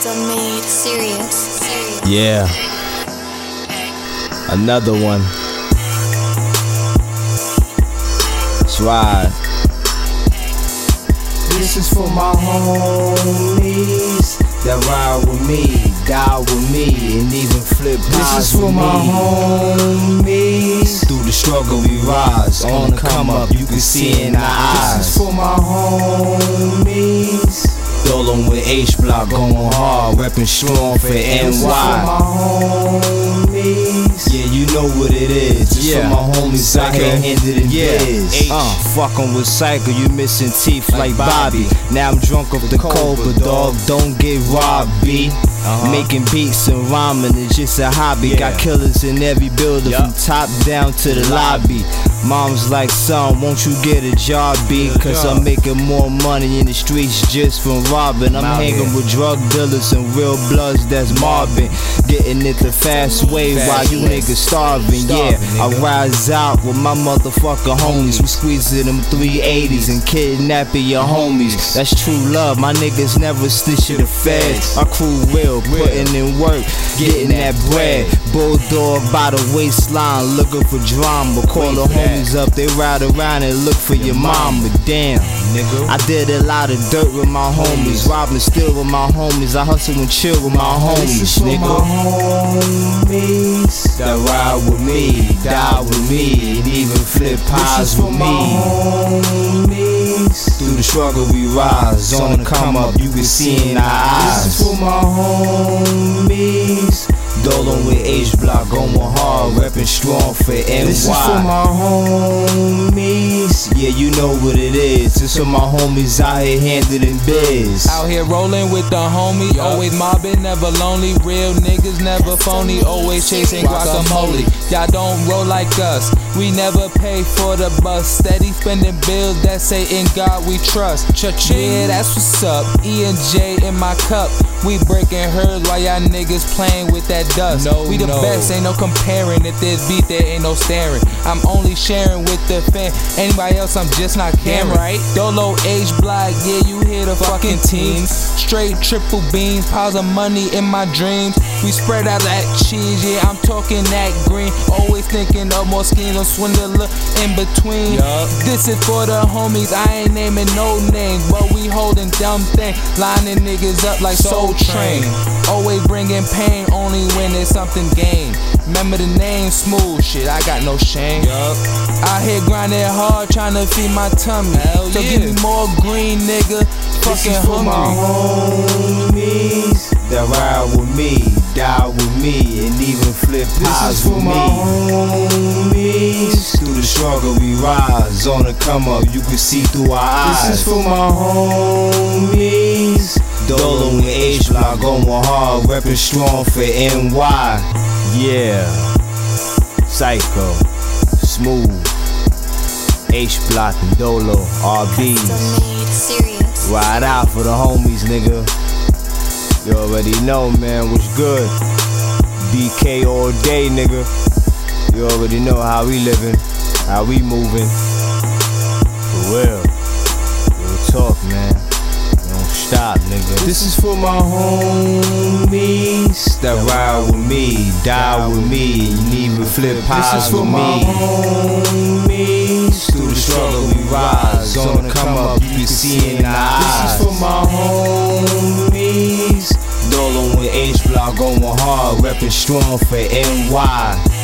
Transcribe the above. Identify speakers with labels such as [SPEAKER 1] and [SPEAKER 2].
[SPEAKER 1] Custom made, serious.
[SPEAKER 2] Yeah, another one. That's right.
[SPEAKER 3] This is for my homies that ride with me, die with me, and even flip pies. This is for my homies. Through the struggle we rise, on the come up, you can see in our eyes. This is for my homies. Dolan with H-Block, going hard, reppin' strong for NY. This is for my homies. Yeah, you know what it is. Just for my homies out here handed in biz. Fuckin' with Psycho, you missing teeth like Bobby. Now I'm drunk off the Cobra, dog. Don't get robbed, B. Making beats and rhyming is just a hobby. Got killers in every building, from top down to the lobby. Mom's like, son, won't you get a job, B? Cause I'm making more money in the streets just from robbing. I'm hanging with drug dealers and real bloods that's mobbing. Getting it the fast way while you niggas starving. Yeah, I rise out with my motherfucking homies. We squeezing them 380s and kidnapping your homies. That's true love, my niggas never snitch to the feds. Our crew real, putting in work, getting that bread. Bulldog by the waistline, looking for drama. Call the homies up, they ride around and look for your mama. Damn, nigga, I did a lot of dirt with my homies, robbing still with my homies. I hustle and chill with my homies, nigga. Homies that ride with me, die with me, and even flip pies with me. Through the struggle we rise, on the come up, you can see in our eyes. This is for my homies. Dolan with H-Block, going hard, reppin' strong for NY. This is for my homies. Yeah, you know what it is. This for my homies out here handling biz.
[SPEAKER 4] Out here rolling with the homie, always mobbing, never lonely. Real niggas never phony, always chasing guacamole. Y'all don't roll like us, we never pay for the bus. Steady spending bills that say in God we trust. Yeah, that's what's up. E and J in my cup. We breaking hers while y'all niggas playing with that dust. We the best, ain't no comparing. If there's beat, there ain't no staring. I'm only sharing with the fan. Anybody else, I'm just not caring. Right? Dolo H-Block, yeah, you hear the fucking team. Straight triple beams, piles of money in my dreams. We spread out that cheese, yeah, I'm talking that green. Always thinking of more schemes, no swindler in between. This is for the homies, I ain't naming no names, but we holding dumb thing, lining niggas up like Soul Train. Always bringing pain, only when it's something gained. Remember the name, Smooth shit, I got no shame. Out here grinding hard, trying to feed my tummy. So give me more green, nigga. Fucking hungry. For my homies that ride with me, die with me, and even flip pies with me. This is for my homies. Through the struggle we rise, on the come up, you can see through our eyes. This is for my homies. Dolan with H-Block, going hard, reppin' strong for NY.
[SPEAKER 2] Yeah, Psycho, Smooth, H-Block and Dolo, RBs.
[SPEAKER 1] Custom made, serious.
[SPEAKER 2] Ride out for the homies, nigga. You already know, man, what's good. BK all day, nigga. You already know how we living, how we moving. For real. Real talk, man. Don't stop, nigga.
[SPEAKER 3] This is for my homies that ride with me, die with me, and even flip pies. This is for my homies. Through the struggle we rise, on the come up, you can see in our eyes. This is for my homies. Dolan with H-Block, going hard, reppin' strong for NY.